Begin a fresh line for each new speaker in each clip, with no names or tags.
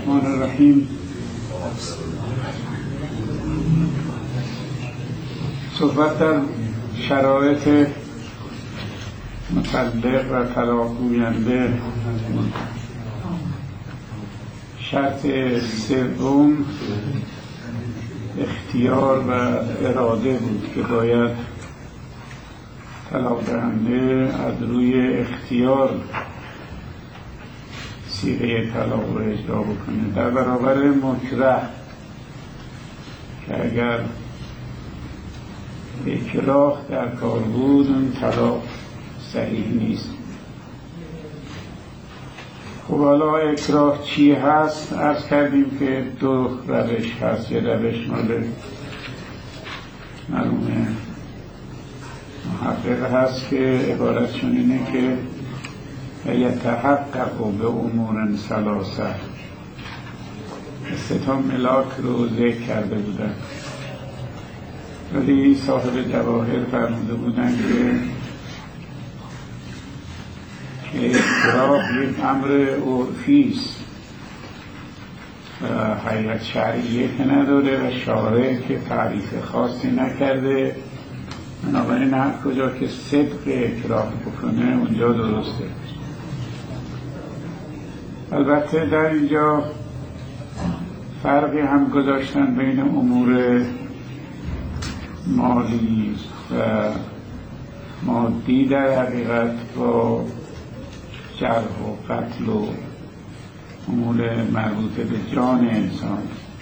الرحمن الرحیم. صحبت در شرایط مطلق و طلاق گوینده. شرط سوم اختیار و اراده بود که باید طلاق دهنده از روی اختیار صیغه طلاق را اجرا بکنه، در برابر مکره که اگر اکراه در کار بود اون طلاق صحیح نیست. خب حالا اکراه چی هست؟ عرض کردیم که دو روش هست. یه روش مال مرحوم محقق هست که عبارتشون اینه که یتحقق به امور ثلاثه، سه تا ملاک رو ذکر کرده بودن، ولی صاحب جواهر فرموده بودن که اکراه یک امر عرفی است و حقیقت شرعیه که نداره و شارع که تعریف خاصی نکرده، بنابراین هر کجا که صدق اکراه بکنه اونجا درسته. البته در اینجا فرقی هم گذاشتن بین امور مالی و مادی در حقیقت با جرح و قتل و امور مربوطه به جان انسان.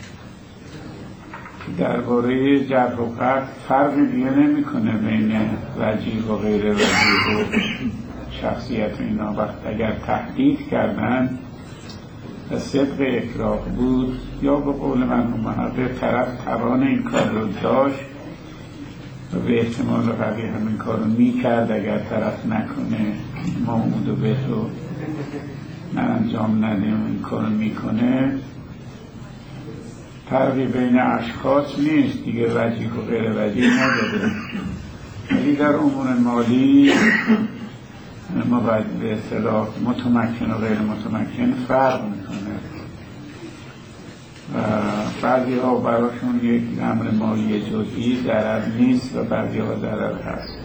درباره جرح و قتل فرقی دیگه نمی‌کنه بین وجیه و غیر وجیه و شخصیت اینا. وقت اگر تهدید کردن و صدق اکراه بود، یا به قول مرحوم محقق طرف توان این کار رو داشت و به احتمال قوی همین کار رو میکرد، اگر طرف نکنه موعود و به رو انجام نده این کار رو میکنه، فرقی بین اشخاص نیست دیگه، وجیه و غیر وجیه نداره. ولی در امور مالی ما باید به اصطلاح متمکن و غیر متمکن فرق میکنه و بعضی ها براشون یک امر مالی جزئی ضرر نیست و بعضی ها ضرر هست.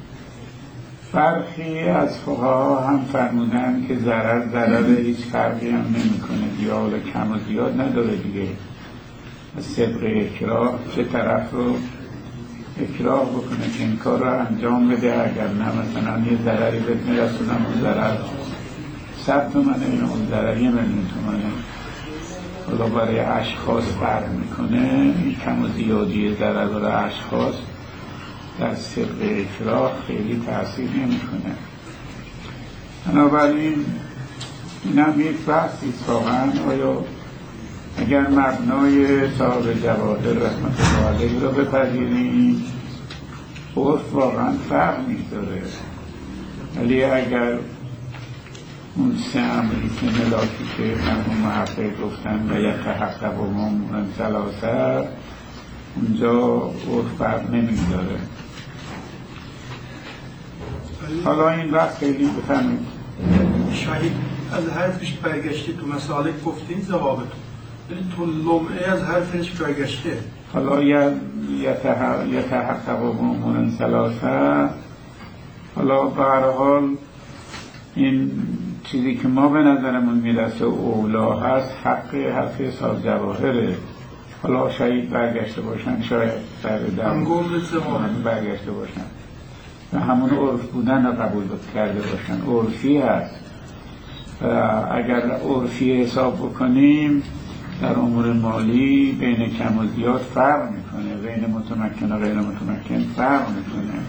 برخی از فقها هم فرمودن که ضرر هیچ فرقی هم نمیکنه، یا حالا کم و زیاد نداره دیگه. صدق اکراه چه طرف رو اکراه بکنه که این کار رو انجام بده، اگر نه مثلا یه ضرری بهت میرسونم اون ضرر 100 تومنه، این اون ضرر 1,000,000 تومنه. حالا برای اشخاص فرق میکنه، این کم و زیادی ضرر برای اشخاص در صدق اکراه خیلی تأثیر نمیکنه. بنابراین این هم یک بحثی واقعا، آیا اگر مبنای صاحب جواهر رحمت الله علیه رو بپذیریم عرف واقعا فرق می‌ذاره، ولی اگر اون سه امری که ملاکی که مرحوم محقق گفتن و یتحقق و امور ثلاثه، اونجا عرف فرق نمی‌ذاره. حالا این وقت خیلی بفهمید
شاید از حرفش برگشتی تو مسائل گفتین ضوابط، ولی تو لمعه از حرفش برگشته.
حالا یتحقق و امور ثلاثه، حالا به هر حال این چیزی که ما به نظرمون میرسه اولا هست، حرف صاحب جواهره. حالا شاید برگشته باشن، شاید برگشته باشن و همون عرف بودن رو قبول کرده باشن، عرفی هست. اگر عرفی حساب بکنیم در امور مالی بین کم و زیاد فرق میکنه، بین متمکن و غیر متمکن فرق میکنه.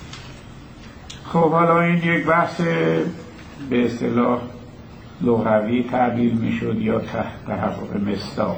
خب حالا این یک بحث به اصطلاح لغوی تعبیر میشد یا تحقق مصداق.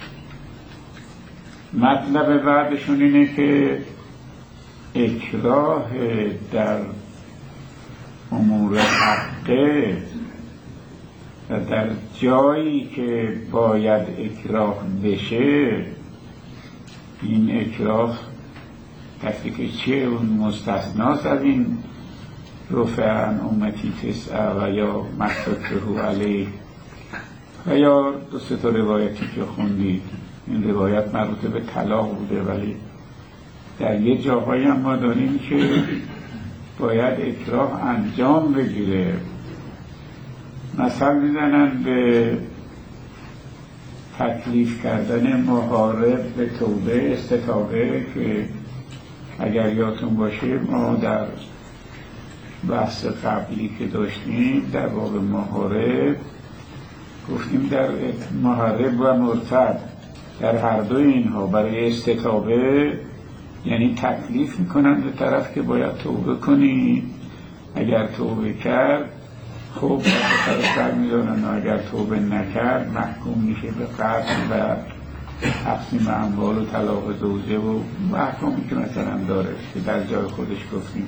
مطلب بعدشون اینه که اکراه در امور حقه و در جایی که باید اکراه بشه، این اکراه تفریق چیه؟ اون مستثناست از این رفع عن امتی تسعه و یا مستطره علیه و یا دو سه تا روایتی که خوندید، این روایت مربوط به طلاق بوده، ولی در یه جاهایی هم ما داریم که باید اکراه انجام بگیره. مثل میزنن به تکلیف کردن محارب به توبه استتابه، که اگر یادتون باشه ما در بحث قبلی که داشتیم در باب محارب گفتیم در محارب و مرتد در هر دو اینها برای استتابه یعنی تکلیف میکنن به طرف که باید توبه کنی، اگر توبه کرد خب سر میدانن، و اگر توبه نکرد محکوم میشه به قتل و تقسیم اموال و طلاق زوجه و محکومی که مثلا داره که در جای خودش گفتیم.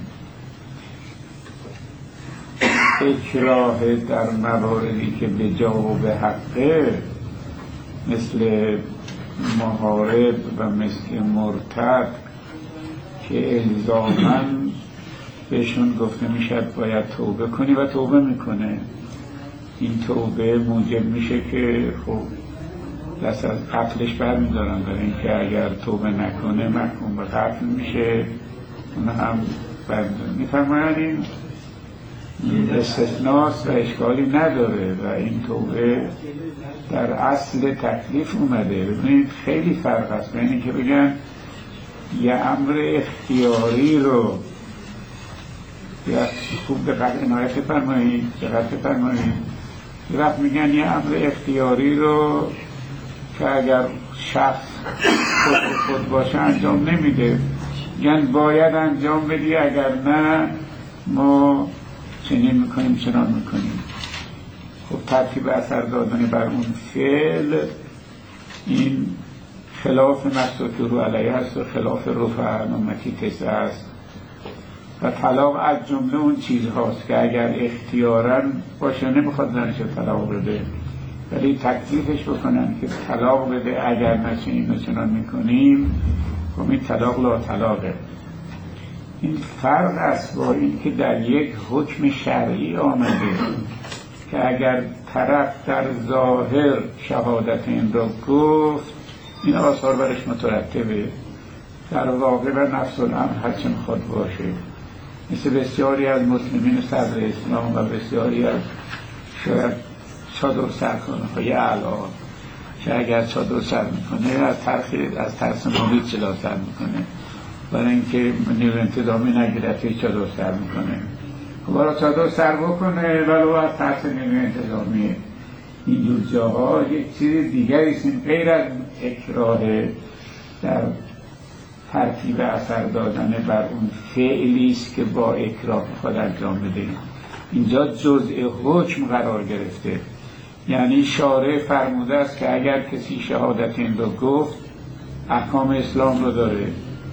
اکراه در مواردی که به جا و به حقه مثل محارب و مثل مرتد که الزاماً بهشون گفته میشد باید توبه کنی و توبه میکنه، این توبه موجب میشه که خب دست از قتلش برمیدارن، برای اینکه اگر توبه نکنه محکوم به قتل میشه. اون هم میفرماید این استثناست و اشکالی نداره و این توبه در اصل تکلیف اومده. ببینید خیلی فرق است بین اینکه بگن یه امر اختیاری رو، یا خوب دقت عنایت فرمایید، یه وقت میگن یه امر اختیاری رو که اگر شخص خود باشه انجام نمیده، یعنی باید انجام بدی، اگر نه ما چنین میکنیم چنان میکنیم. خب ترتیب اثر دادن بر اون فعل این خلاف مقصود رو علیه هست و خلاف رفع امتی تسعه است. و طلاق از جمله اون چیز هاست که اگر اختیاراً باشه نمیخواد زنش طلاق بده، ولی تکلیفش بکنن که طلاق بده، اگر نچنین و چنان میکنیم خب این طلاق لا طلاقه. این فرق است با این که در یک حکم شرعی آمده که اگر طرف در ظاهر شهادت این را گفت این آثار برش مترتبه، در واقع و نفس الامر هرچه میخواد باشه. مثل بسیاری از مسلمین صدر اسلام و بسیاری از شاید چادر سرکنهای الان که اگر چادر سر میکنه از ترس محیط چلا سر میکنه، برای اینکه نیروی انتظامی نگیرد چادر سر میکنه. خب برای چادر سر بکنه ولو از ترس نیروی انتظامیه. اینجور جاها یک چیز دیگری است غیر از اکراه در ترتیب اثر دادن بر اون فعلی است که با اکراه خود انجام بده. اینجا جزء حکم قرار گرفته، یعنی شارع فرموده است که اگر کسی شهادت این رو گفت احکام اسلام رو داره،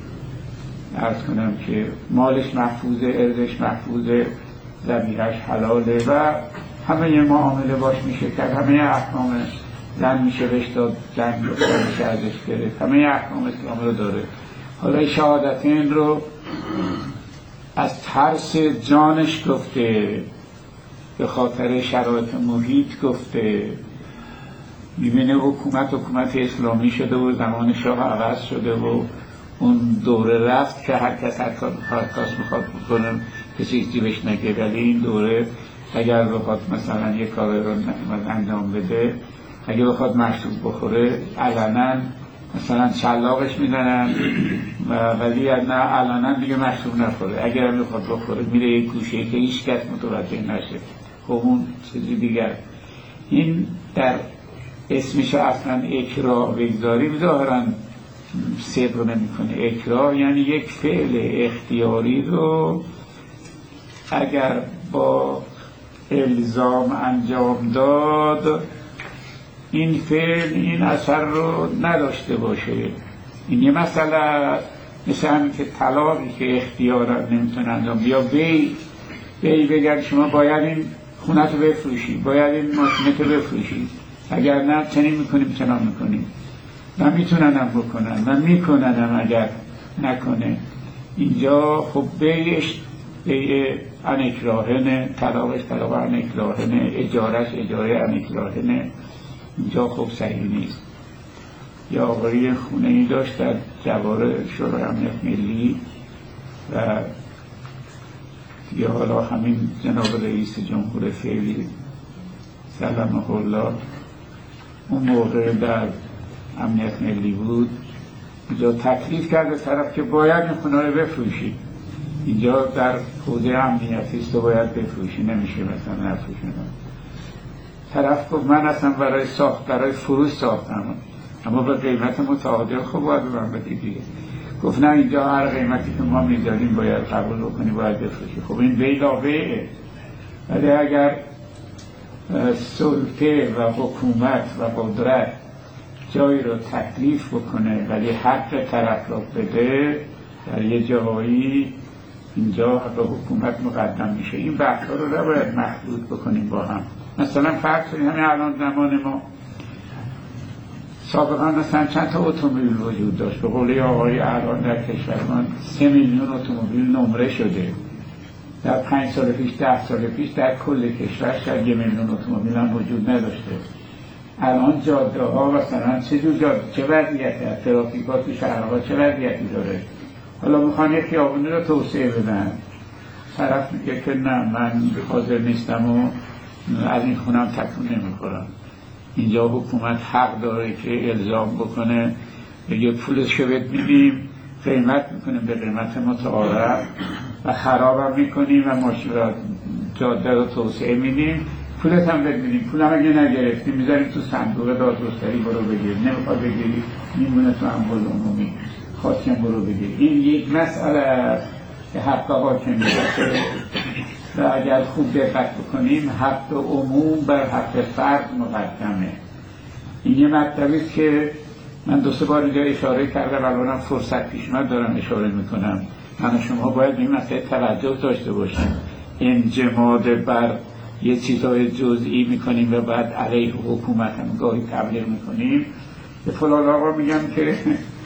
عرض کنم که مالش محفوظه، ارزش محفوظه، ذبیحش حلاله و همه معامله باش میشه کرد، همه احکام زن میشه بهش داد، زن میشه ازش گرفت، همه احکام اسلام رو داره. حالا شهادتین رو از ترس جانش گفته، به خاطر شرایط محیط گفته. میبینه حکومت اسلامی شده و زمان شاه عوض شده و اون دوره رفت که هر کس میخواد بکنه کسی جیبش نگه، ولی این دوره اگر بخواد مثلا یک کار رو انجام بده، اگر بخواد مشروب بخوره علنا مثلا شلاقش میزنن، ولی نه علنا دیگه مشروب نخوره، اگر هم بخواد بخوره میره یک گوشه که هیچ کس متوجه نشه. خب اون چیزی دیگر. این در اسمش اصلا اکراه بگذاریم ظاهرا صدق نمیکنه. اکراه یعنی یک فعل اختیاری رو اگر با الزام انجام داد این فعل این اثر رو نداشته باشه. این یه مسئله مثل همین که طلاقی که اختیارا نمیتونه انجام، یا بی بگن شما باید این خونت رو بفروشی، باید این ماشینت رو بفروشی، اگر نه چنین میکنیم چنان میکنیم، من میتوننم بکنن، من میکننم اگر نکنه. اینجا خب بیش بی انکراهنه، طلاقش طلاق انکراهنه، اجارش اجاره انکراهنه. اینجا خب صحیح نیست. یا آقای خونه‌ای داشت در جوار شورای امنیت ملی و یا حالا همین جناب رئیس جمهور فعلی سلامه الله اون موقع در امنیت ملی بود، اینجا تکلیف کرده طرف که باید این خونه رو بفروشی، اینجا در حوزه امنیتی است و باید بفروشی، نمیشه مثلا نفروشی. طرف گفت من اصلا برای فروش ساختم، اما به قیمت متعادل خب باید من بدی دیگه. گفت نه اینجا هر قیمتی که ما میداریم باید قبول بکنی، باید بفروشی. خب این بیلاویه. ولی اگر سلطه و حکومت و قدرت جایی رو تکلیف بکنه ولی حق طرف رو بده، در یه جایی اینجا حق حکومت مقدم میشه. این بحثا رو نباید مخلوط بکنیم با هم. مثلا فرض کنیم همین الان زمان ما سابقا مثلا چند تا اتومبیل وجود داشت. به قول آقای الان در کشورمان 3 میلیون اتومبیل نمره شده. در 5 سال پیش 10 سال پیش در کل کشور شاید 1 میلیون اتومبیل هم وجود نداشته. الان جاده ها مثلا چه وضعیتی، ترافیکات تو شهرها چه وضعیتی داره. حالا میخوان یک خیابونی رو توسعه بدن، طرف میگه که نه من حاضر نیستم و از این خونم تکون نمیخورم. اینجا حکومت حق داره که الزام بکنه، بگه پولش رو بهت میدیم، قیمت میکنیم به قیمت متعارف و خرابم میکنیم و جاده رو توسعه میدیم، پولت هم بهت میدیم. پولم اگه نگرفتیم میذاریم تو صندوق دادگستری، برو بگیر، نمیخواد بگیری میمونه تو اموال عمومی، حاکم برو بگیر. این یک مسئله است که حق حاکمیت و اگر خوب دقت بکنیم حق عموم بر حق فرد مقدمه. این یه مطلبی است که من 2-3 بار اینجا اشاره کردم، الانم فرصت پیش من دارم اشاره میکنم. من و شما باید به این مسئله توجه داشته باشیم. انجماد بر یه چیزای جزئی میکنیم و بعد علیه حکومت هم گاهی تبلیغ میکنیم. به فلان آقا میگم که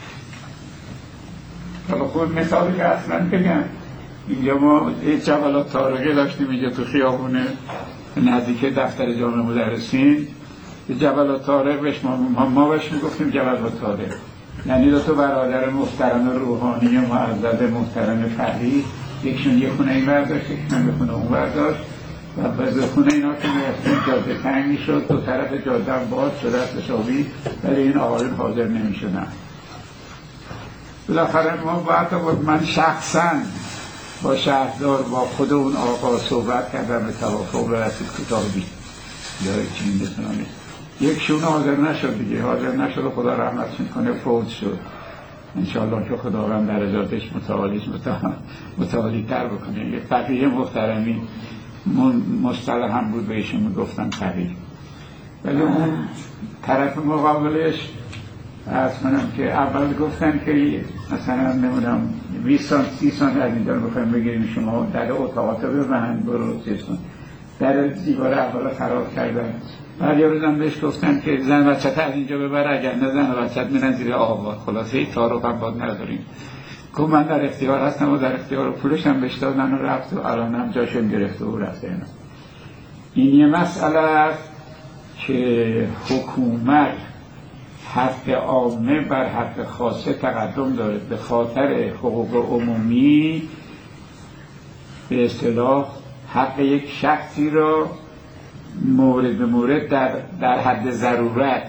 حالا خود مثالی که اصلا بگم، اینجا ما یه جبل طارقه داشتیم اینجا تو خیابونه نزدیک دفتر جامعه مدرسین. جبل طارق بهش ما بهش میگفتیم جبل طارق، یعنی 2 برادر محترم روحانی و معزز محترم فقیه، یکشون یه خونه این برداشت، یکشون یه خونه اون برداشت و به خونه اینا که میرسیم جاده تنگ میشد، 2 طرف جاده هم باز شده تشابی، ولی این آقایون حاضر نمیشدن. بالاخره ما باید من شخصا با شهردار با خود اون آقا صحبت کردم، به توافق رسید کتابی داره چین بسنانه. یکشون حاضر نشد دیگه، حاضر نشد، خدا رحمتش کنه فوت شد. انشاءالله که خداوند درجاتش متعالی تر بکنه. یه فقیه محترمی مصطلح هم بود بهشون میگفتن فقیه. ولی اون طرف مقابلش از کنم که اول گفتن که مثلا نمیدونم 20 سانت 30 سانت از اینجا رو بخوایم بگیریم، شما در اتاقات رو ببند برو چیز کن. در دیوار اول خراب کردن. بعد یه روزم بهش گفتن که زن بچه‌ت از اینجا ببر، اگر نه زن و بچه‌ت میرن زیر آوار. خلاصه تعارف هم باید نداریم. گفت من در اختیار هستم و در اختیار پولش هم بهش دادن و رفت و الان هم جاشم گرفته و رفته. این یه مسئله است که حکومت حق عامه بر حق خاصه تقدم داره. به خاطر حقوق عمومی به اصطلاح حق یک شخصی را مورد به مورد در حد ضرورت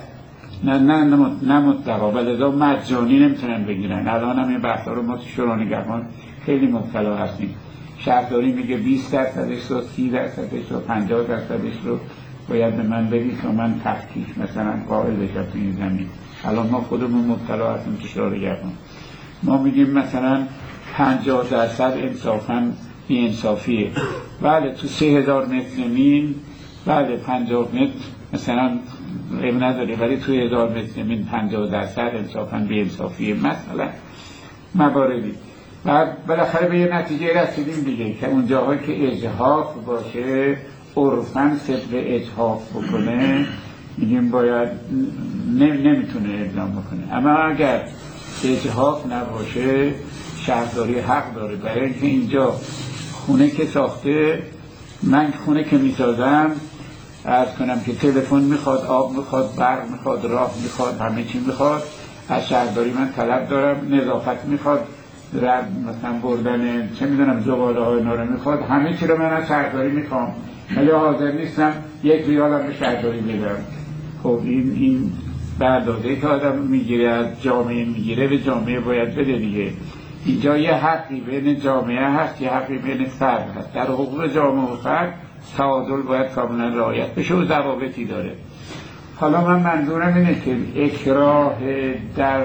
نه مطلقا ولذا مجانی نمیتونن بگیرن. الان هم این بحثا رو ما تو شورای نگهبان خیلی مبتلا هستیم. شهرداری میگه 20% رو 30% رو 50% رو باید به من بدید تا من تفتیش مثلا قائل بشم تو این زمین. الان ما خودمون مبتلا هستیم تو شورای نگهبان. ما میگیم مثلا 50% انصافاً بی انصافیه. بله تو 3000 متر زمین بله 50 متر مثلا عیب نداره، ولی توی 1000 متر زمین 50% انصافاً بی انصافیه مثلا مواردی. و بالاخره به یه نتیجه رسیدیم دیگه که اون جاهایی که اجحاف باشه عرفاً طبق اجحاف بکنه میگیم باید نمیتونه اعلام بکنه. اما اگر اجحاف نباشه شهرداری حق داره، برای اینکه اینجا خونه که ساخته، من خونه که میسازم عرض کنم که تلفن میخواد، آب میخواد، برق میخواد، راه میخواد، همه چی میخواد. از شهرداری من طلب دارم، نظافت میخواد، مثلا بردن چه میدونم زباله های اینا رو میخواد، همه چی رو من از شهرداری میخوام، ولی حاضر نیستم 1 ریالم به شهرداری بدم. خب این برداده که آدم میگیره از جامعه میگیره به جامعه باید بده دیگه. اینجا یه حقی بین جامعه هست، یه حقی بین فرد هست. در حقوق جامعه و فرد تعادل باید کاملا رعایت بشه و ضوابطی داره. حالا من منظورم اینه که اکراه در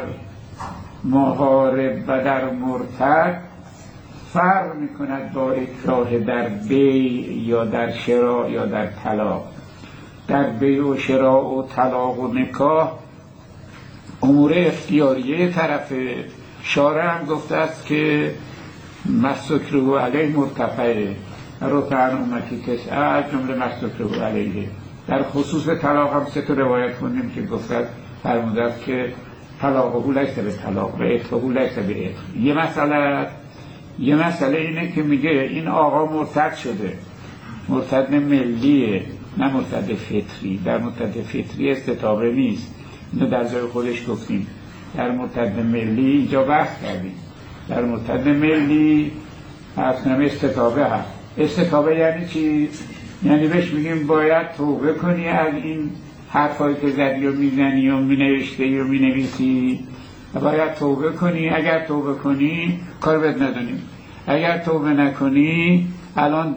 محارب و در مرتد فرق میکند با اکراه در بیع یا در شراء یا در طلاق. در بیع و شراء و طلاق و نکاح امور اختیاریه طرفه. شارع هم گفته است که مستکره علیه مرتفعه رفعن امتی تسعه از جمله مستکره علیه. در خصوص طلاق هم 3 روایت خوندیم که گفته فرموده است که طلاقه لیس به طلاق و عتقه لیس به عتق. یه مسئله اینه که میگه این آقا مرتد شده، مرتد ملیه نه مرتد فطری. در مرتد فطری استتابه نیست، اینو در جای خودش گفتیم. در مرتد ملی اینجا بحث کردیم. در مرتد ملی اصلا استتابه هست. استتابه یعنی چی؟ یعنی بهش میگیم باید توبه کنی از این حرفایی که زدی و میزنی و مینوشتی و مینویسی، باید توبه کنی. اگر توبه کنی کار بد نداریم، اگر توبه نکنی الان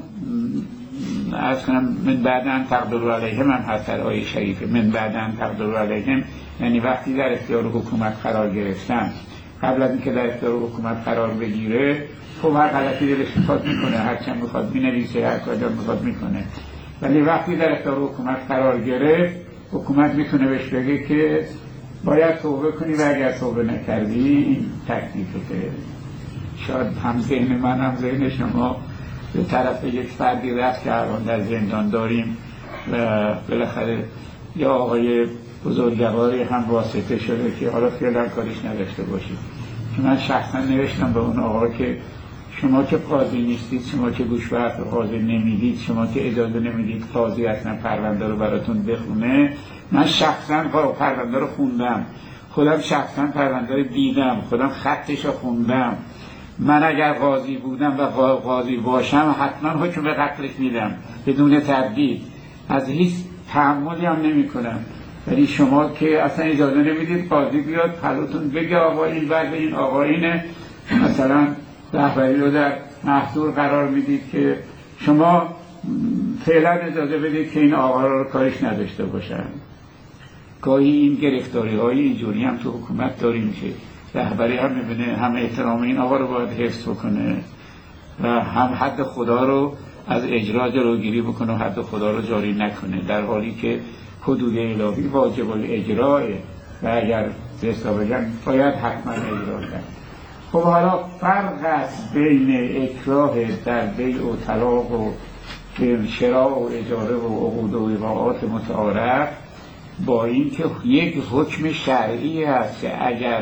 از کنم من بعدن تقدروا علیهم هم هست در آیه شریفه. من بعدن تقدروا علیهم یعنی وقتی در اختیار حکومت قرار گرفتن، قبل از اینکه در اختیار حکومت قرار بگیره خب هر غلطی دلش میخواد میکنه، هر چند میخواد مینویسه، هر کاری میخواد میکنه. ولی وقتی در اختیار حکومت قرار گرفت حکومت میتونه بهش بگه که باید توبه کنی و اگر توبه نکردی این تکلیفته. شاید هم ذهن من هم ذهن شما به طرف یک فردی رفت که الان در زندان داریم و بالاخره یا آقای بزرگواری هم واسطه شده که حالا فعلا کارش نداشته باشید. من شخصا نوشتم به اون آقا که شما که قاضی نیستید، شما که گوش به حرف قاضی نمیدید، شما که اجازه نمیدید قاضی اصلا پرونده رو براتون بخونه. من شخصا پرونده رو خوندم، خودم شخصا پرونده رو دیدم، خودم خطش رو خوندم. من اگر قاضی بودم و قاضی باشم حتما حکم به قتلش میدم بدون تردید، از هیچ تحملی هم نمی کنم. ولی شما که اصلا اجازه نمیدید قاضی بیاد پلوتون بگه آقا این بعد این آقا اینه، مثلا رهبری رو در محضور قرار میدید که شما فعلا اجازه بدید که این آقا رو کارش نداشته باشن. گاهی این گرفتاری های اینجوری هم تو حکومت داریم که رهبری هم میبینه هم احترام این آقا رو باید حفظ بکنه و هم حد خدا رو از اجرا جلوگیری بکنه و حد خدا رو جاری نکنه، در حالی که حدود الهی واجب الاجراه و اگر رسا بگن باید حتما اجرا کرد. خب حالا فرق است بین اکراه در بیع و طلاق و شراء و اجاره و عقود و وقعات متعارف با این که یک حکم شرعی هست که اگر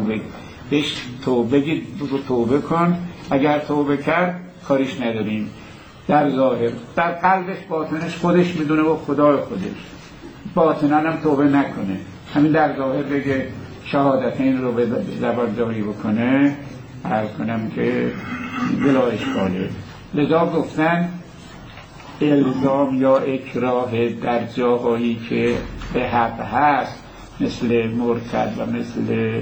توبه کن، اگر توبه کرد کارش نداریم. در ظاهر در قلبش باطنش خودش میدونه و خدای خودش، باطنا هم توبه نکنه، همین در ظاهر بگه شهادتین رو به زبان جاری بکنه، عرض کنم که بلا اشکاله. لذا گفتن الزام یا اکراه در جاهایی که به حق هست مثل مرتد و مثل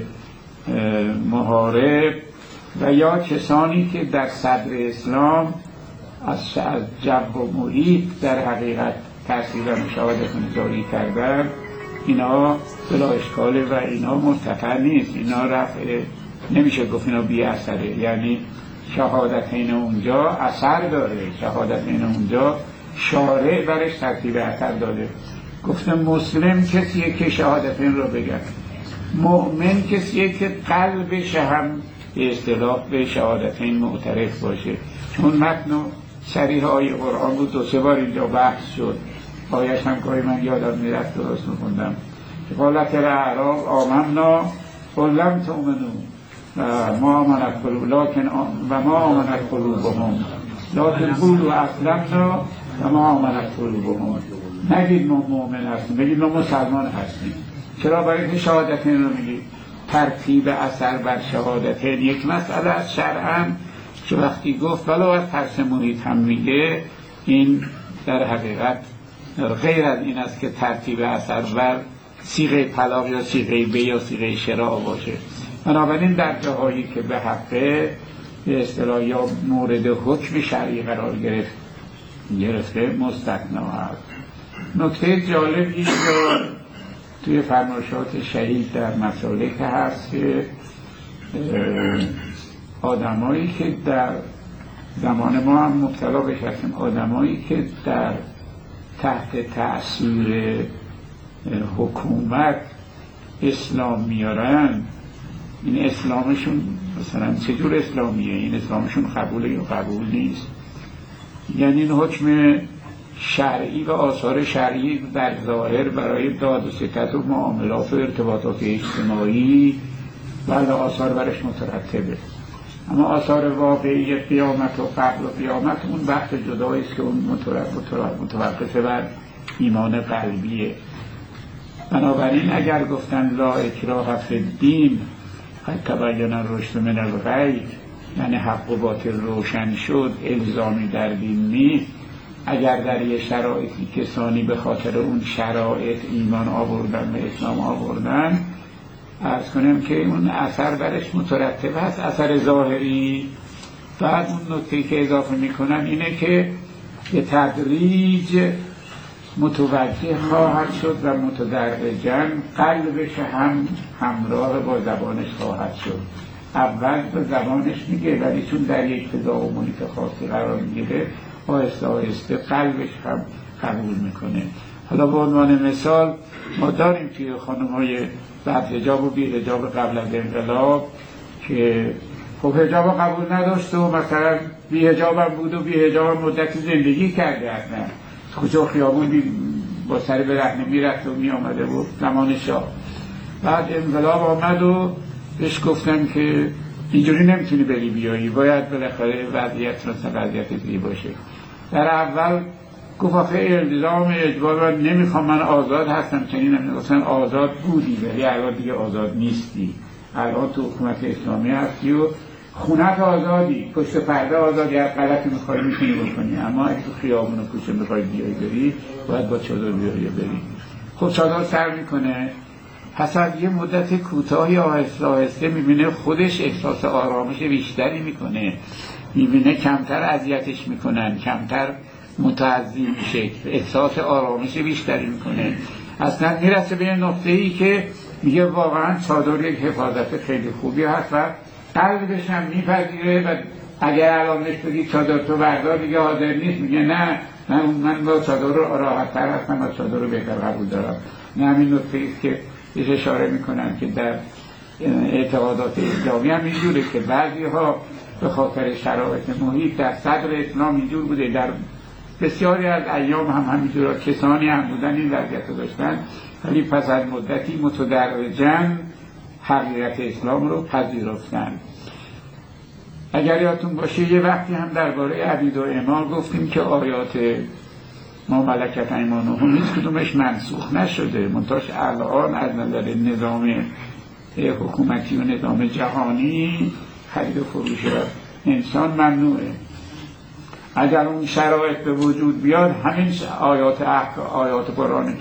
محارب و یا کسانی که در صدر اسلام از جو و محیط در حقیقت تأثیر و شهادت جاری کردن، اینا بلا اشکاله و اینا مرتفع نیست، اینا رفع نمیشه گفت، اینا بی اثره. یعنی شهادتین اونجا اثر داره، شهادتین اونجا شارع برش ترتیب اثر داده. گفتم مسلم کسیه که شهادتین رو بگن، مؤمن کسیه که قلبش هم به اصطلاح به شهادتین معترف باشه. چون متن و صریح آیه قرآن بود 2-3 بار اینجا بحث شد، آیش هم که من یادم میرفت درست میخوندم که قالت الاعراب آمنا قل لم تؤمنوا ما آمنت قلوبهم لکن قولوا اسلمنا و ما آمنت قلوبهم نگید ما مؤمن هستیم، بگید ما مسلمان هستیم. چرا؟ برای اینکه شهادتین رو میگید. ترتیب اثر بر شهادتین یک مسئله از شرعاً که وقتی گفت ولو از ترس محیط هم میگه، این در حقیقت غیر از این است که ترتیب اثر بر صیغه طلاق یا صیغه بیع یا صیغه شراء باشه. بنابراین در جاهایی که به حق به اصطلاح یا مورد حکم شرعی قرار گرفته مستثنا هست. نکته جالبی که توی فرمایشات شهید در مسالک هست که آدمایی که در زمان ما هم مبتلا بهش هستیم، آدمایی که در تحت تأثیر حکومت اسلام میارن، این اسلامشون مثلا چجور اسلامیه؟ این اسلامشون قبوله یا قبول نیست؟ یعنی این حکم شرعی و آثار شرعی در ظاهر برای داد و ستد و معاملات و ارتباطات اجتماعی بله آثار برش مترتبه، اما آثار واقعی قیامت و قبل و قیامت اون بحث جدایی است که اون متوقفه بر ایمان قلبیه. بنابراین اگر گفتن لا اکراه فی الدین قد تبین الرشد من الغی، یعنی حق و باطل روشن شد، الزامی در دین نیست، اگر در یه شرایطی کسانی به خاطر اون شرایط ایمان آوردن به اسلام آوردن، عرض کنم که اون اثر برش مترتب هست، اثر ظاهری. بعد اون نکته که اضافه میکنن اینه که به تدریج متوجه خواهد شد و متدرجاً قلبش هم همراه با زبانش خواهد شد. اول به زبانش میگه ولی چون در یک فضا و محیط خاصی قرار میگیره آهسته آهسته قلبش هم قبول میکنه. حالا به عنوان مثال ما داریم توی خانم‌های بعد حجاب و بی حجاب قبل از انقلاب که خب حجاب قبول نداشت و مثلا بی حجاب هم بود و بی حجاب هم مدت زندگی کرده، اصلا کجا خیابون با سر برهنه میرفت و میامده بود زمان شاه. بعد انقلاب آمد و بهش گفتن که اینجوری نمیتونی بری بیایی، باید بالاخره وضعیت مثلا وضعیت دیگه باشه. در اول گفت آخه الزام اجبار من نمیخوام، من آزاد هستم. چنین نمیگفتن آزاد بودی ولی الان دیگه آزاد نیستی، الان تو حکومت اسلامی هستی و خونت آزادی، پشت پرده آزادی، هر غلطی میخوای میتونی بکنی، اما اگه تو خیابون و کوچه میخوای بیایی بری باید با چادر بیایی بری. خب چادر سر میکنه، پس از یه مدت کوتاهی آهسته آهسته میبینه خودش احساس آرامش بیشتری میکنه، میبینه کمتر اذیتش میکنن، کمتر متعذی میشه، احساس آرامش بیشتری میکنه. اصلا میرسه به این نقطه ای که میگه واقعا چادر یک حفاظت خیلی خوبی هست و قلبش هم میپذیره و اگر الان بهش بگی چادر تو بردار دیگه حاضر نیست، میگه نه من با چادر رو راحت تر هستم و چادر رو بهتر قبول دارم. نه همین نقطه ایست که بهش اشاره میکنن که در اعتقادات اسلامی هم اینجوره که بعضی ها به خاطر شرایط محیط در صدر اسلام اینجور بوده، در بسیاری از ایام هم همینجور کسانی هم بودن این وضعیت رو داشتن، ولی پس از مدتی متدرجاً حقیقت اسلام رو پذیرفتن. اگر یادتون باشه یه وقتی هم درباره عبید و اما گفتیم که آیات ما ملکت ایمانهم هیچ کدومش منسوخ نشده، منتهاش الان از نظر نظام حکومتی و نظام جهانی خرید و فروش انسان ممنوعه. اگر اون شرایط به وجود بیاد همین آیات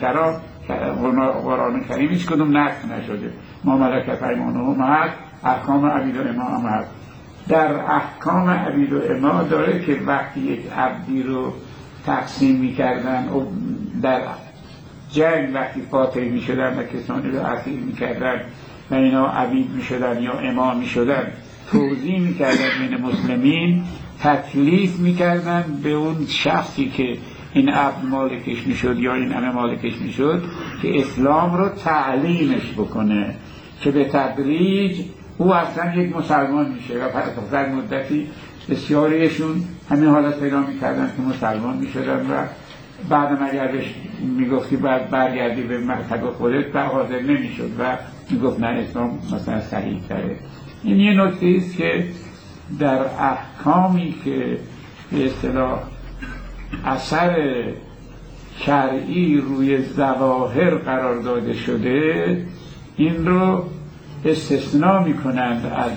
قرآن کریم هیچ کدوم نسخ نشده. ما ملکت ایمانهم هست، احکام عبید و اما هم هست. در احکام عبید و اما داره که وقتی یک عبدی رو تقسیم می‌کردن و در جنگ وقتی فاتح می‌شدن و کسانی رو اسیر می‌کردن و اینا عبید می‌شدن یا اما می‌شدن، توزیع می‌کردن بین مسلمین، تکلیف می‌کردن به اون شخصی که این عبد مالکش می‌شد یا این امه مالکش می‌شد که اسلام رو تعلیمش بکنه که به تدریج او اصلا یک مسلمان میشه و پس از مدتی بسیاریشون همین حالت پیدا میکردن که مسلمان میشدن و بعدم اگر بهش میگفتی بعد برگردی به مرتبه خودت حاضر نمیشد و میگفت نه اسلام مثلا صحیح تره. این یه نکته ایست که در احکامی که به اصطلاح اثر شرعی روی ظواهر قرار داده شده این رو استثناء میکنند از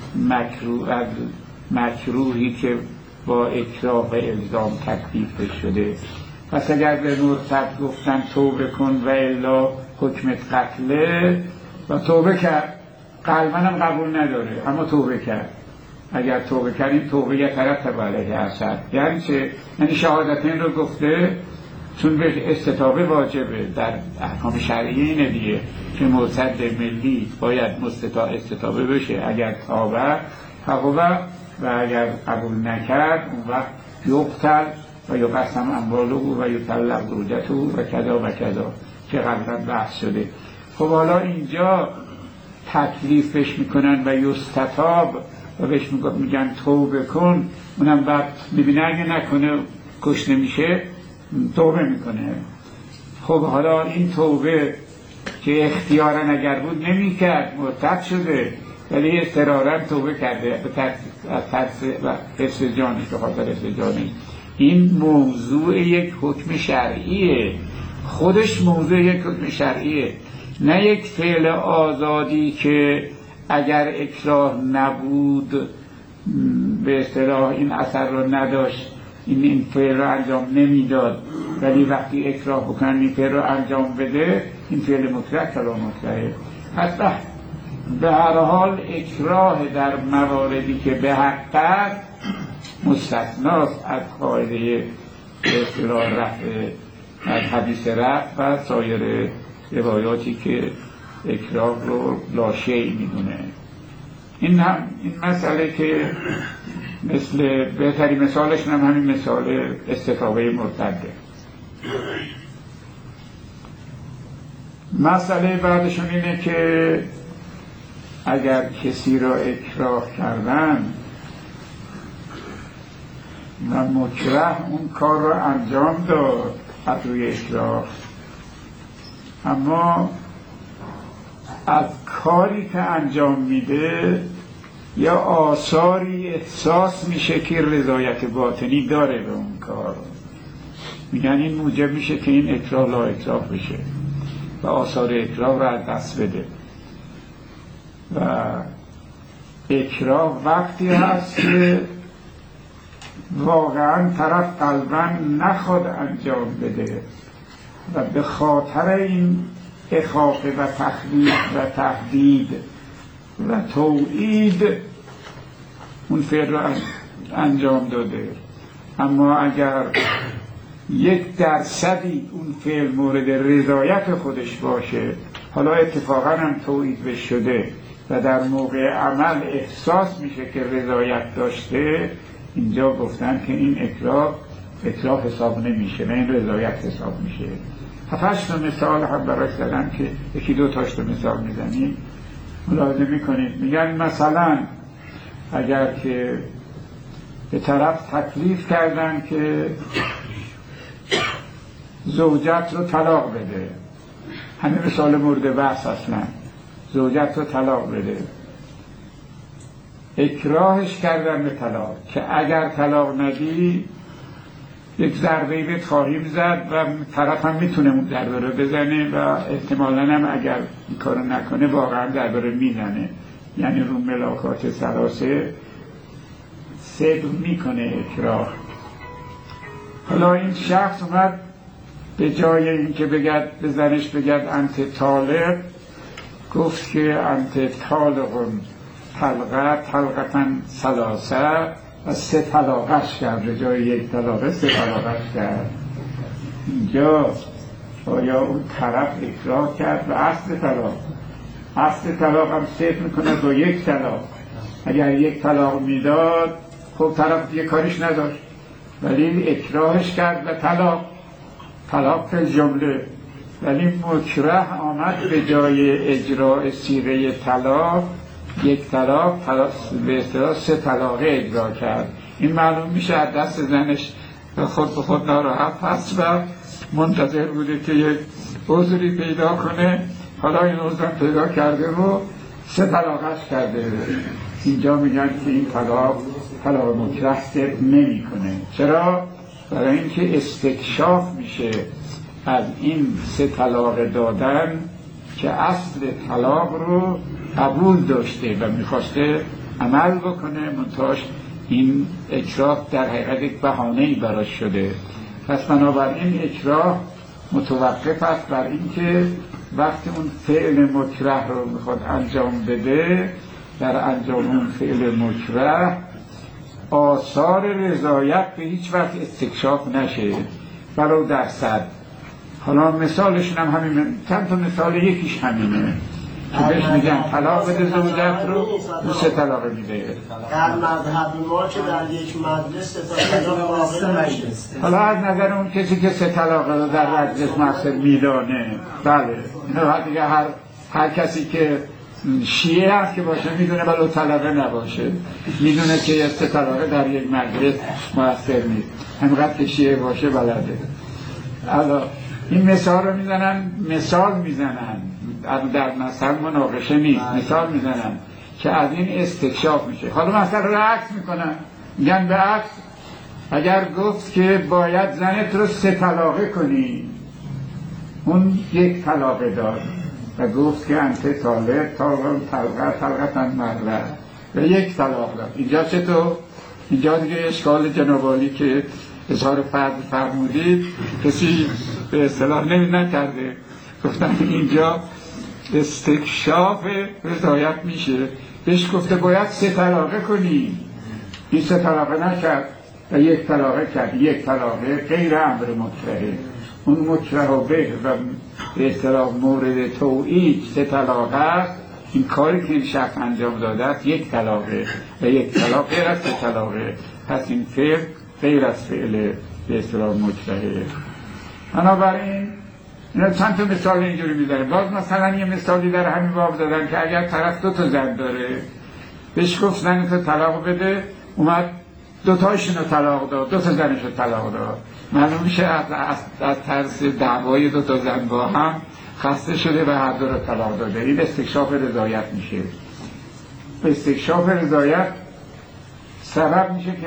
مکروهی که با اکراه و الزام تکلیف شده. پس اگر به مرتد گفتن توبه کن و الا حکمت قتله و توبه کرد، قلباً هم قبول نداره اما توبه کرد، اگر توبه کردیم توبه یترتب علیه اثر. یعنی چه؟ یعنی شهادتین رو گفته چون به استتابه واجبه در احکام شرعی اینه دیگه که مرتد ملی باید استتابه بشه، اگر تابه فقوه و اگر قبول نکرد اون وقت یقتل و یقسم امواله و یطلق زوجته و کذا و کذا که قبلا بحث شده. خب حالا اینجا تکلیفش میکنن و یستتاب و بهش میگن توبه کن، اونم بعد میبینه اگه نکنه کشته میشه توبه میکنه. خب حالا این توبه که اختیارا اگر بود نمیکرد، مرتد شده ولی اضطرارا توبه کرده از ترس و حفظ جانش، به خاطر حفظ جانش. این موضوع یک حکم شرعیه، خودش موضوع یک حکم شرعیه، نه یک فعل آزادی که اگر اکراه نبود به اصطلاح این اثر رو نداشت، این فعل رو انجام نمیداد، ولی وقتی اکراه بکنن این فعل رو انجام بده این فعل مکره کلام مکرهه. حتی به هر حال اکراه در مواردی که به حق است مستثناست از قاعده به اصطلاح رفع، از حدیث رفع و سایر روایاتی که اکراه رو لاشیء میدونه. این مسئله که مثل بهترین مثالش هم همین مثال استتابه مرتده. مسئله بعدشون اینه که اگر کسی را اکراه کردن و مکره اون کار را انجام داد از روی اکراه، اما از کاری که انجام میده یا آثاری احساس میشه که رضایت باطنی داره به اون کار، میگن این موجب میشه که این اکراه لا اکراه بشه و آثار اکراه را از دست بده. و اکراه وقتی هست که واقعا طرف قلباً نخواد انجام بده و به خاطر این اخافه و تخویف و تهدید و توعید اون فعل رو انجام داده. اما اگر 1% اون فعل مورد رضایت خودش باشه، حالا اتفاقا هم توعید بش شده و در موقع عمل احساس میشه که رضایت داشته، اینجا گفتن که این اکراه حساب نمیشه و این رضایت حساب میشه. 7-8 مثال هم برای زدن که 1-2 تاش مثال میزنیم ملاحظه میکنید. میگن مثلا اگر که به طرف تکلیف کردن که زوجت رو طلاق بده، همین مثال مورد بحث اصلا، زوجت رو طلاق بده، اکراهش کردن به طلاق که اگر طلاق ندی یک ضربه‌ای بهت خواهیم زد و طرف هم میتونه اون ضربه رو بزنه و احتمالاً هم اگر این کارو نکنه واقعا ضربه رو میزنه، یعنی رو ملاکات ثلاثه صدق میکنه اکراه. حالا این شخص اومد به جای اینکه بگد به زنش بگد انت طالق، گفت که انت طالقون طلقتا ثلاثه و 3 طلاقش کرد، به جای 1 طلاقه 3 طلاقش کرد. اینجا آیا اون طرف اکراه کرد و اصل طلاق هم صرف میکنه با 1 طلاق. اگر 1 طلاق میداد خب طرف دیگه کارش نداشت، ولی اکراهش کرد و طلاق فی جمله. ولی مکره آمد به جای اجراء صیغه طلاق 1 طلاق به اصطلاح 3 طلاقه اجرا کرد. این معلوم میشه از دست زنش خود به خود ناراحت هست و منتظر بوده که یک عذری پیدا کنه، حالا این عذر پیدا کرده و 3 طلاقش کرده. اینجا میگن که این طلاق مکره صرف نمی کنه. چرا؟ برای اینکه استکشاف میشه از این 3 طلاق دادن که اصل طلاق رو قبول داشته و میخواسته عمل بکنه، منتاش این اکراه در حقیقت یک بهانه‌ای براش شده. پس بنابراین اکراه متوقف است بر اینکه وقتی اون فعل مکره رو میخواد انجام بده، در انجام اون فعل مکره آثار رضایت به هیچ وقت استکشاف نشه ولو درصد. حالا مثالشون هم همین، چند تا مثال، یکیش همینه که بهش میگن طلاق بده زوجت رو، اون 3 طلاق میده.
در مذهب ما که در یک مجلس 3 طلاق واقع نمیشه.
حالا از نظر اون کسی که 3 طلاق رو در مجلس مقصد میدانه، بله اینو دیگه هر کسی که شیعه هست که باشه میدونه، ولو طلاق نباشه میدونه که 3 طلاق در یک مجلس مؤثر نیست، همینقدر که شیعه باشه بلده. حالا این مثال رو مثال میزنن در مثل مناقشه نیست، مثال میزنن که از این استکشاف میشه. حالا مثلا رو عکس میکنن، میگن به عکس اگر گفت که باید زنت رو 3 طلاقه کنی، اون 1 طلاقه داد و گفت که انت طالق طلقتن مره و 1 طلاق داد. اینجا چطور؟ اینجا دیگه اشکال جناب عالی که اظهار فرض فرمودید کسی به اصطلاح نکرده، گفتن اینجا استکشاف رضایت میشه، بهش گفته باید 3 طلاقه کنی، این 3 طلاقه نکرد و 1 طلاقه کرد. 1 طلاقه غیر امر مکرهه، اون مکره و به و به اصطلاح مورد توعید 3 طلاقه است. این کاری که این شخص انجام داده است 1 طلاقه و 1 طلاق غیر از 3 طلاقه، پس این فعل غیر از فعل به اصطلاح مکرهه. بنابراین اینا چند تا مثال اینجوری میذاره. باز مثلا یه مثالی در همین باب دادن که اگر طرف 2 تا زن داره، بهش گفت زنتو طلاق بده، اومد 2 تاشون رو طلاق داد، 2 تا زنش رو طلاق داد، معلوم میشه از ترس دعوای 2 تا زن با هم خسته شده و هر 2 رو طلاق داده. این استکشاف رضایت میشه. استکشاف رضایت سبب میشه که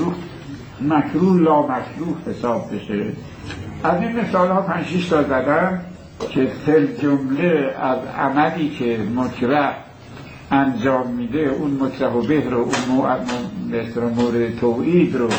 مکروه لا مکروه حساب بشه. از این مثال ها 5-6 تا زدم که فل جمله از عملی که مکره انجام میده، اون مکره و به رو، اون مورد توعید رو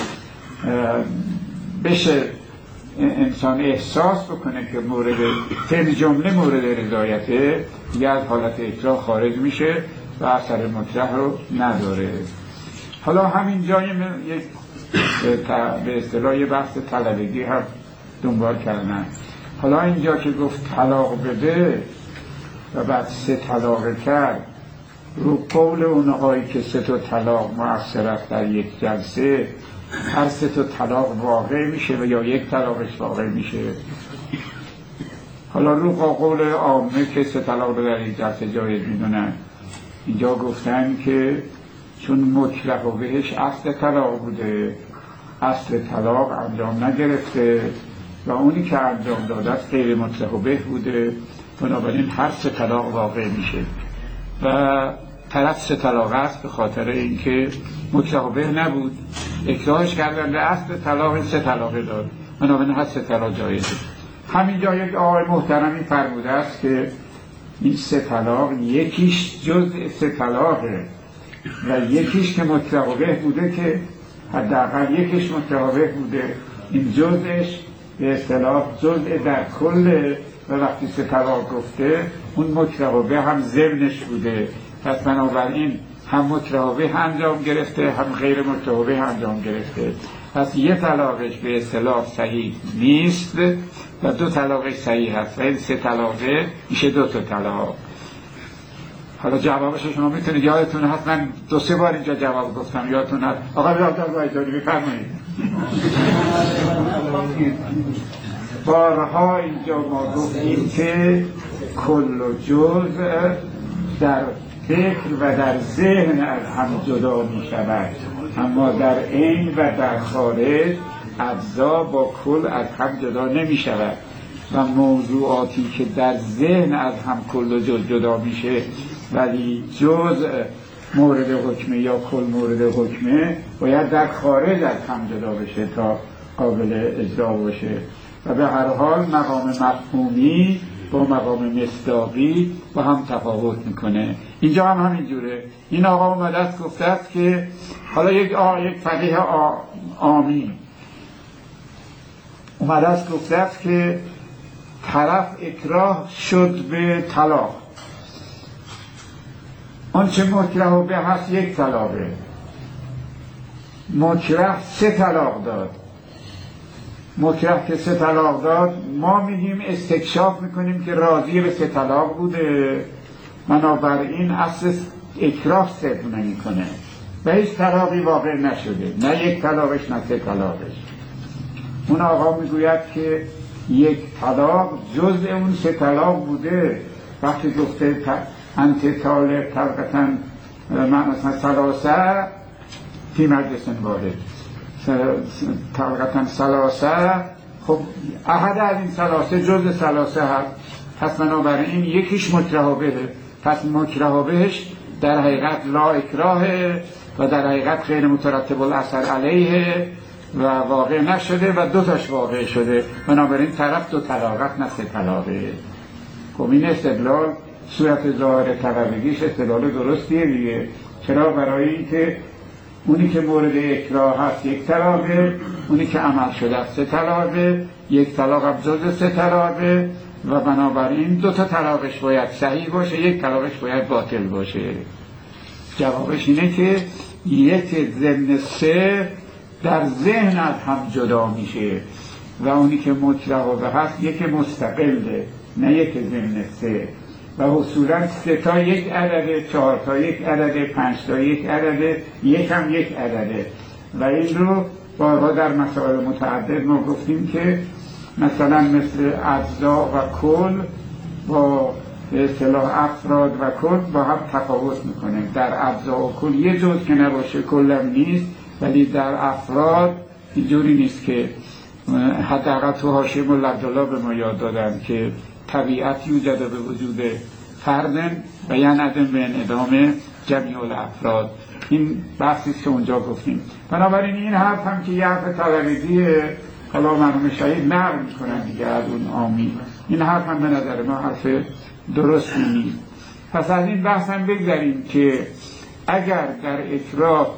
بشه انسان احساس بکنه که مورد فل جمله مورد رضایته، دیگه از حالت اکراه خارج میشه و اثر مکره رو نداره. حالا همین جای یک به اصطلاح یه بحث طلبگی هم دنبال کردن. حالا اینجا که گفت طلاق بده و بعد 3 طلاق کرد، رو قول اونهایی که 3 تا طلاق مؤثر است در یک جلسه، هر 3 تا طلاق واقع میشه و یا 1 طلاقش واقع میشه. حالا رو قول عامه که 3 طلاق در یک جلسه جایز میدونن، اینجا گفتن که چون مکره و بهش اصل طلاق بوده، اصل طلاق انجام نگرفته و اونی که انجام داده است غیر مکره و به بوده، بنابراین هر 3 طلاق واقع میشه و طرف 3 طلاق است به خاطر اینکه مکره و به نبود، اکراهش کردن به اصل طلاق 3 طلاق داد، بنابراین هر 3 طلاق جایزه. همینجا یک آقای محترمی فرموده است که این 3 طلاق یکیش جزء 3 طلاقه و یکیش که مکره و به بوده که حداقل یکیش مکره و به بوده، این جزءش به اصطلاح جزء در کل و وقتی 3 طلاق گفته اون مکره و به هم ضمنش بوده، پس بنابراین هم مکره و به انجام گرفته هم غیر مکره و به انجام گرفته، پس 1 طلاقش به اصطلاح صحیح نیست و 2 طلاقش صحیح هست و این 3 طلاقه میشه 2 تا طلاق. حالا جوابش شما میتونید یادتون هست، من 2-3 بار اینجا جواب گفتم، یادتون هست. آقا بیادر بایداری بفرمایید. بارها اینجا ما گفتیم که کل و جزء در فکر و در ذهن از هم جدا می شود، اما در عین و در خارج اجزا با کل از هم جدا نمی شود و موضوعاتی که در ذهن از هم کل و جزء جدا میشه ولی جزء مورد حکمه یا کل مورد حکمه باید در خارج از هم جدا بشه تا قابل اجرا باشه و به هر حال مقام مفهومی با مقام مصداقی با هم تفاوت میکنه. اینجا هم همینجوره. این آقا اومده است گفته است که حالا یک فقیه عامی اومده است گفته است که طرف اکراه شد به طلاق، اون چه مکره و به هست یک طلاقه، مکره 3 طلاق داد. مکره که 3 طلاق داد ما میگیم استکشاف میکنیم که راضی به 3 طلاق بوده، بنابراین اصل اکراه صدق نمیکنه و هیچ طلاقی واقع نشده، نه یک طلاقش نه 3 طلاقش. اون آقا میگوید که یک طلاق جزء اون 3 طلاق بوده. وقتی گفته انت طالق طلقة مثلا ثلاثه فی مجلس واحد، طلقة ثلاثه، خب احد از این ثلاثه جزء ثلاثه هست، پس بنابراین یکیش مکره بهه، پس مکره بهش در حقیقت لا اکراهه و در حقیقت غیر مترتب الاثر علیه و واقع نشده و 2 تاش واقع شده، بنابراین طرف 2 طلاقت نه 3 طلاقه. خب این استدلال صورت ظاهر طبقگیش استدلال درستیه دیگه. چرا؟ برای اینکه اونی که مورد اکراه هست 1 طلاقه، اونی که عمل شده است 3 طلاقه، 1 طلاق هم جز 3 طلاقه و بنابراین 2 تا طلاقش باید صحیح باشه، 1 طلاقش باید باطل باشه. جوابش اینه که 1 ضمن 3 در ذهن از هم جدا میشه و اونی که مطلق به هست 1 مستقله، نه 1 ضمن 3 و اصولا 3 تا 1 عدده، 4 تا 1 عدده، 5 تا 1 عدده، 1 هم 1 عدده. و این رو بارها در مسائل متعدد ما گفتیم که مثلا مثل اجزا و کل با اصطلاح افراد و کل با هم تفاوت میکنه. در اجزا و کل یه جزء که نباشه کلم نیست، ولی در افراد اینجوری نیست که حداقل تو حاشیه مولا عبدالله به ما یاد دادن که طبیعت یوجد به وجود فردن و یعنی عدم به انعدام جمعی الافراد. این بحثی که اونجا گفتیم. بنابراین این حرف هم که یه حرف طلبیدیه، حالا مرحوم شهید نقل میکنن دیگه از اون عامی، این حرف هم به نظر ما حرف درستی نیست. پس از این بحث هم بگذاریم که اگر در اکراه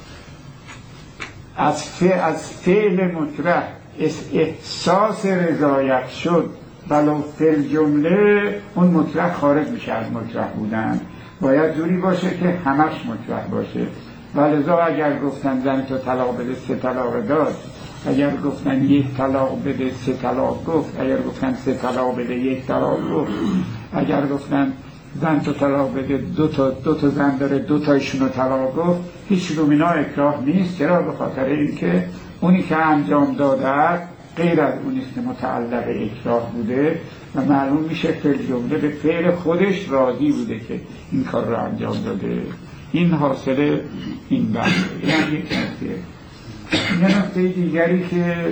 از فعل مکره احساس رضایت شد ولو فل جمله، اون مکره خارج میشه از مکره بودن. باید جوری باشه که همش مکره باشه. ولذا اگر گفتن زن تو طلاق بده 3 طلاق داد، اگر گفتن 1 طلاق بده 3 طلاق گفت، اگر گفتن 3 طلاق بده 1 طلاق گفت، اگر گفتن زن تو طلاق بده 2 تا زن داره 2 تایشونو طلاق گفت، هیچ رومینا اکراه نیست. چرا؟ به خاطر اینکه اونی که انجام داده غیر از اونیست که متعلق اکراه بوده و معلوم میشه فعل جمله به فعل خودش راضی بوده که این کار رو انجام داده. این حاصل این بحث. یعنی یک نکته. یه نکته دیگری که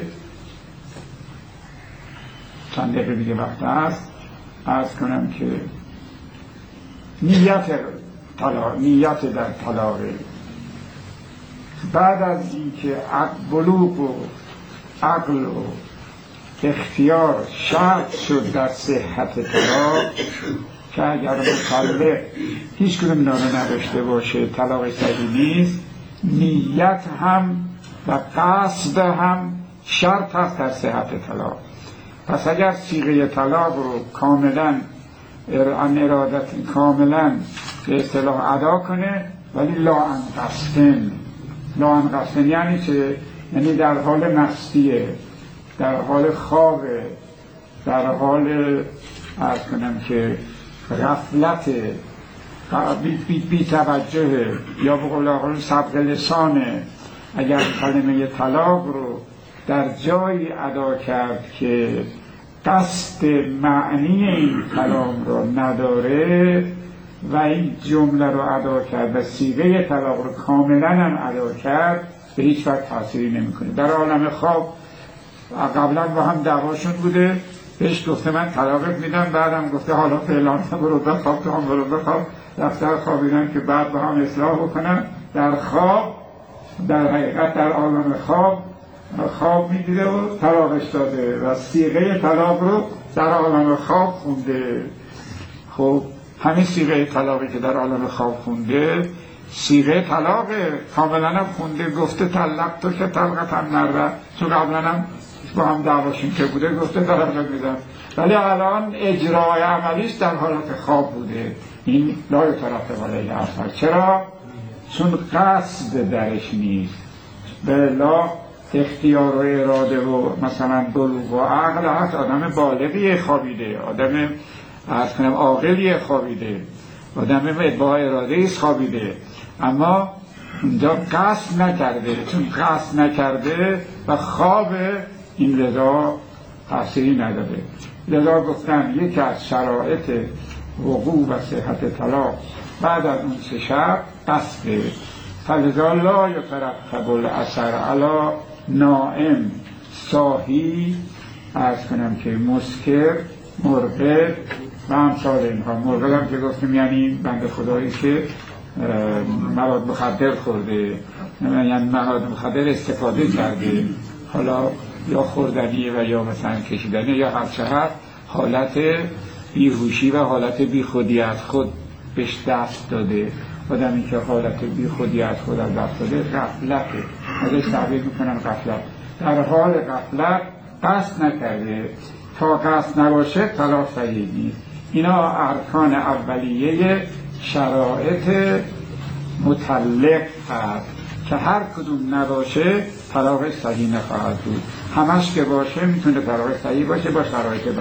چند دقیقه دیگه وقت هست عرض کنم که نیت در طلاق بعد از اینکه بلوغ و عقل و اختیار شرط شد در صحت طلاق که اگر مطلق هیچ کدوم اینا رو نداشته باشه طلاق صحیح نیست، نیت هم و قصد هم شرط هست در صحت طلاق. پس اگر صیغه طلاق رو کاملا ارادت کاملا به اصطلاح ادا کنه ولی لا انقصن یعنی چه؟ یعنی در حال مستیه، در حال خوابه، در حال عرض کنم که غفلت، بی توجه، یا به قول آقایون سبق لسانه. اگر کلمه طلاق رو در جایی ادا کرد که قصد معنی این کلام رو نداره و این جمله رو ادا کرد و صیغه طلاق رو کاملا هم ادا کرد، به هیچ وقت تأثیری نمیکنه. در عالم خواب قبلا با هم دعواشون بوده، بهش گفته من طلاقت میدم، بعدم گفته حالا فعلا برو بخواب، تو هم برو بخواب. رفتن خوابیدن که بعد با هم اصلاح بکنن. در خواب، در حقیقت در عالم خواب خواب میدیده و طلاقش داده و صیغه طلاق رو در عالم خواب خونده. خب همین صیغه طلاقی که در عالم خواب خونده صیغه طلاق کاملا هم خونده، گفته طلق تو که طلقت هم نره، چون قبلا هم با هم دعواشون که بوده گفته طلاق میدم، ولی الان اجرای عملیش در حالت خواب بوده. این لا یترتب علیه اثر. چرا؟ چون قصد درش نیست. بلا اختیار و اراده و مثلا بلوغ و عقل هست، آدم بالغی خوابیده، آدم عاقلی خوابیده، آدم با اراده خوابیده، اما اونجا قصد نکرده. چون قصد نکرده و خواب، این لذا تأثیری نداره. لذا گفتن یکی از شرایط وقوع و صحت طلاق بعد از اون 3 شب قصده. فلذا لا یترتب الاثر علی نائم صاحی، عرض کنم که مسکر، مرقد و امثال اینها. مرقد هم که گفتم یعنی بنده خدایی که مواد مخدر خورده، یعنی مواد مخدر استفاده کرده، حالا یا خوردنیه و یا مثلا کشیدنی یا هر چقدر حالت بیهوشی و حالت بیخودی از خود بهش دست داده. آدمی که حالت بیخودی از خود از دست داده غفلته، ازش تعبیر میکنن غفلت. در حال غفلت قصد نکرده، تا قصد نباشه طلاق صحیح نیست. اینا ارکان اولیه شرایط مطلق هست که هر کدوم نباشه طلاق صحیح نخواهد بود. همش که باشه میتونه طلاق صحیح باشه با شرایط